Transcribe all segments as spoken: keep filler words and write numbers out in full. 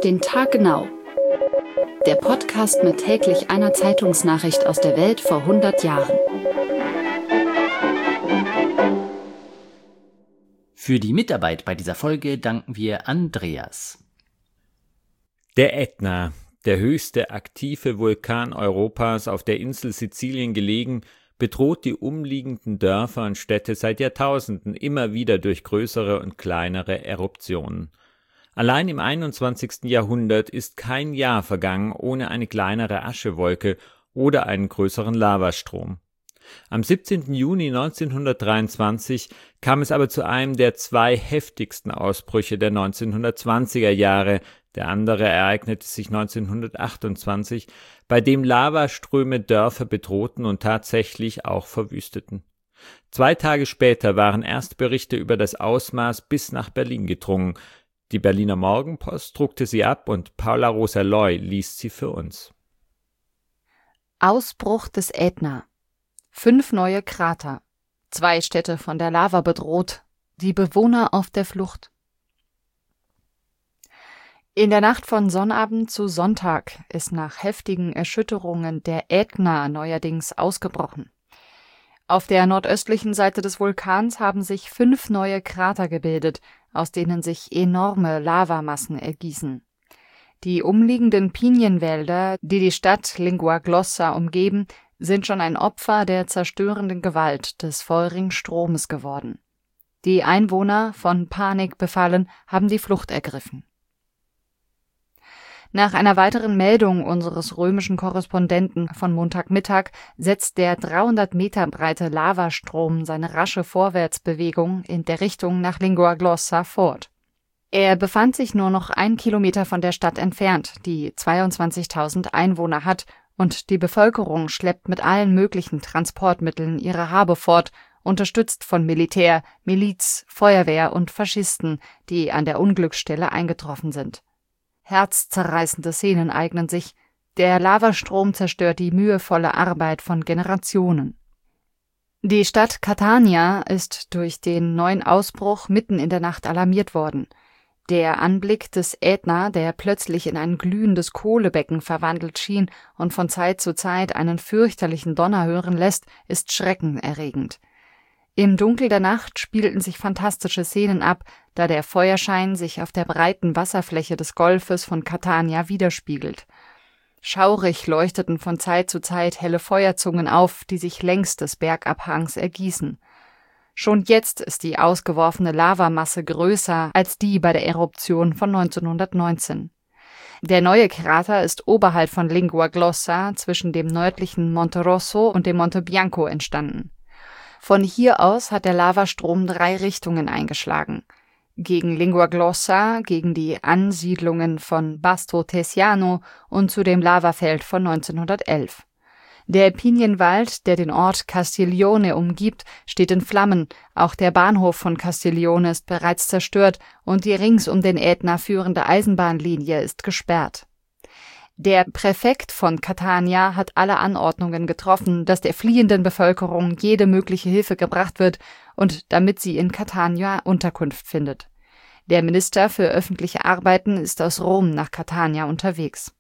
Auf den Tag genau. Der Podcast mit täglich einer Zeitungsnachricht aus der Welt vor hundert Jahren. Für die Mitarbeit bei dieser Folge danken wir Andreas. Der Ätna, der höchste aktive Vulkan Europas, auf der Insel Sizilien gelegen, bedroht die umliegenden Dörfer und Städte seit Jahrtausenden immer wieder durch größere und kleinere Eruptionen. Allein im einundzwanzigsten Jahrhundert ist kein Jahr vergangen ohne eine kleinere Aschewolke oder einen größeren Lavastrom. Am siebzehnten Juni neunzehnhundertdreiundzwanzig kam es aber zu einem der zwei heftigsten Ausbrüche der neunzehnhundertzwanziger Jahre. Der andere ereignete sich neunzehnhundertachtundzwanzig, bei dem Lavaströme Dörfer bedrohten und tatsächlich auch verwüsteten. Zwei Tage später waren Erstberichte über das Ausmaß bis nach Berlin gedrungen. Die Berliner Morgenpost druckte sie ab und Paula Rosa Loy liest sie für uns. Ausbruch des Ätna. Fünf neue Krater. Zwei Städte von der Lava bedroht. Die Bewohner auf der Flucht. In der Nacht von Sonnabend zu Sonntag ist nach heftigen Erschütterungen der Ätna neuerdings ausgebrochen. Auf der nordöstlichen Seite des Vulkans haben sich fünf neue Krater gebildet, aus denen sich enorme Lavamassen ergießen. Die umliegenden Pinienwälder, die die Stadt Linguaglossa umgeben, sind schon ein Opfer der zerstörenden Gewalt des feurigen Stromes geworden. Die Einwohner, von Panik befallen, haben die Flucht ergriffen. Nach einer weiteren Meldung unseres römischen Korrespondenten von Montagmittag setzt der dreihundert Meter breite Lavastrom seine rasche Vorwärtsbewegung in der Richtung nach Linguaglossa fort. Er befand sich nur noch ein Kilometer von der Stadt entfernt, die zweiundzwanzigtausend Einwohner hat, und die Bevölkerung schleppt mit allen möglichen Transportmitteln ihre Habe fort, unterstützt von Militär, Miliz, Feuerwehr und Faschisten, die an der Unglücksstelle eingetroffen sind. Herzzerreißende Szenen eignen sich. Der Lavastrom zerstört die mühevolle Arbeit von Generationen. Die Stadt Catania ist durch den neuen Ausbruch mitten in der Nacht alarmiert worden. Der Anblick des Ätna, der plötzlich in ein glühendes Kohlebecken verwandelt schien und von Zeit zu Zeit einen fürchterlichen Donner hören lässt, ist schreckenerregend. Im Dunkel der Nacht spielten sich fantastische Szenen ab, da der Feuerschein sich auf der breiten Wasserfläche des Golfes von Catania widerspiegelt. Schaurig leuchteten von Zeit zu Zeit helle Feuerzungen auf, die sich längs des Bergabhangs ergießen. Schon jetzt ist die ausgeworfene Lavamasse größer als die bei der Eruption von neunzehnhundertneunzehn. Der neue Krater ist oberhalb von Linguaglossa zwischen dem nördlichen Monte Rosso und dem Monte Bianco entstanden. Von hier aus hat der Lavastrom drei Richtungen eingeschlagen. Gegen Linguaglossa, gegen die Ansiedlungen von Basto Tessiano und zu dem Lavafeld von neunzehnhundertelf. Der Pinienwald, der den Ort Castiglione umgibt, steht in Flammen, auch der Bahnhof von Castiglione ist bereits zerstört und die rings um den Ätna führende Eisenbahnlinie ist gesperrt. Der Präfekt von Catania hat alle Anordnungen getroffen, dass der fliehenden Bevölkerung jede mögliche Hilfe gebracht wird und damit sie in Catania Unterkunft findet. Der Minister für öffentliche Arbeiten ist aus Rom nach Catania unterwegs.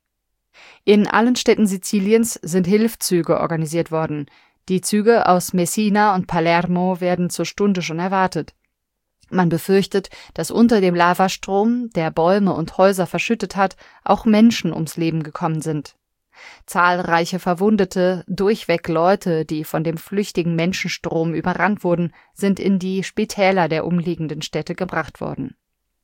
In allen Städten Siziliens sind Hilfszüge organisiert worden. Die Züge aus Messina und Palermo werden zur Stunde schon erwartet. Man befürchtet, dass unter dem Lavastrom, der Bäume und Häuser verschüttet hat, auch Menschen ums Leben gekommen sind. Zahlreiche Verwundete, durchweg Leute, die von dem flüchtigen Menschenstrom überrannt wurden, sind in die Spitäler der umliegenden Städte gebracht worden.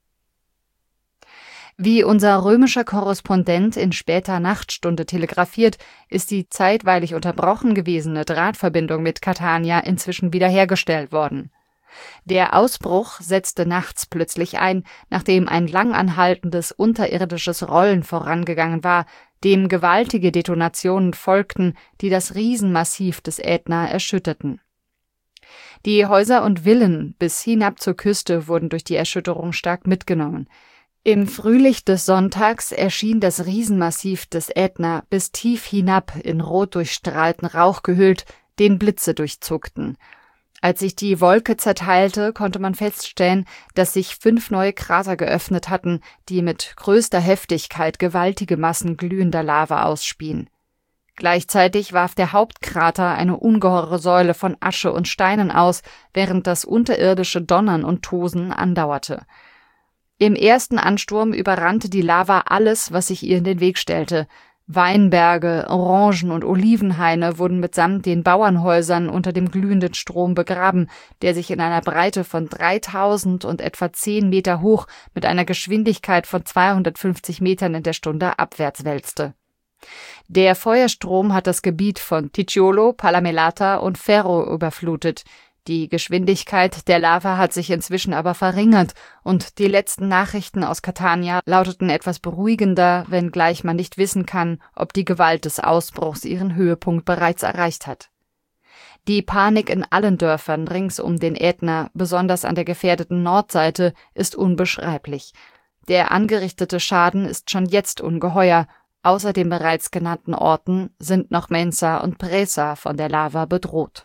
Wie unser römischer Korrespondent in später Nachtstunde telegrafiert, ist die zeitweilig unterbrochen gewesene Drahtverbindung mit Catania inzwischen wiederhergestellt worden. Der Ausbruch setzte nachts plötzlich ein, nachdem ein langanhaltendes unterirdisches Rollen vorangegangen war, dem gewaltige Detonationen folgten, die das Riesenmassiv des Ätna erschütterten. Die Häuser und Villen bis hinab zur Küste wurden durch die Erschütterung stark mitgenommen. Im Frühlicht des Sonntags erschien das Riesenmassiv des Ätna bis tief hinab in rot durchstrahlten Rauch gehüllt, den Blitze durchzuckten. Als sich die Wolke zerteilte, konnte man feststellen, dass sich fünf neue Krater geöffnet hatten, die mit größter Heftigkeit gewaltige Massen glühender Lava ausspien. Gleichzeitig warf der Hauptkrater eine ungeheure Säule von Asche und Steinen aus, während das unterirdische Donnern und Tosen andauerte. Im ersten Ansturm überrannte die Lava alles, was sich ihr in den Weg stellte. Weinberge, Orangen- und Olivenhaine wurden mitsamt den Bauernhäusern unter dem glühenden Strom begraben, der sich in einer Breite von dreitausend und etwa zehn Meter hoch mit einer Geschwindigkeit von zweihundertfünfzig Metern in der Stunde abwärts wälzte. Der Feuerstrom hat das Gebiet von Ticciolo, Palamelata und Ferro überflutet. Die Geschwindigkeit der Lava hat sich inzwischen aber verringert und die letzten Nachrichten aus Catania lauteten etwas beruhigender, wenngleich man nicht wissen kann, ob die Gewalt des Ausbruchs ihren Höhepunkt bereits erreicht hat. Die Panik in allen Dörfern rings um den Ätna, besonders an der gefährdeten Nordseite, ist unbeschreiblich. Der angerichtete Schaden ist schon jetzt ungeheuer. Außer den bereits genannten Orten sind noch Mensa und Presa von der Lava bedroht.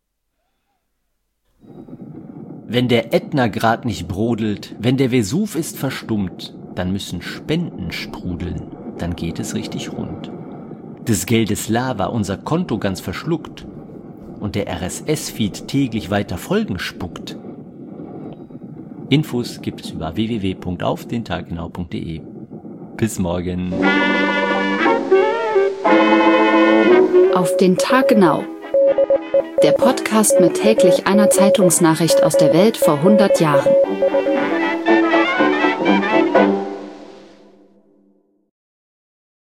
Wenn der Ätna grad nicht brodelt, wenn der Vesuv ist verstummt, dann müssen Spenden sprudeln, dann geht es richtig rund. Des Geldes Lava unser Konto ganz verschluckt und der R S S-Feed täglich weiter Folgen spuckt. Infos gibt es über w w w punkt auf den tag genau punkt de. Bis morgen. Auf den Tag genau. Der Podcast mit täglich einer Zeitungsnachricht aus der Welt vor hundert Jahren.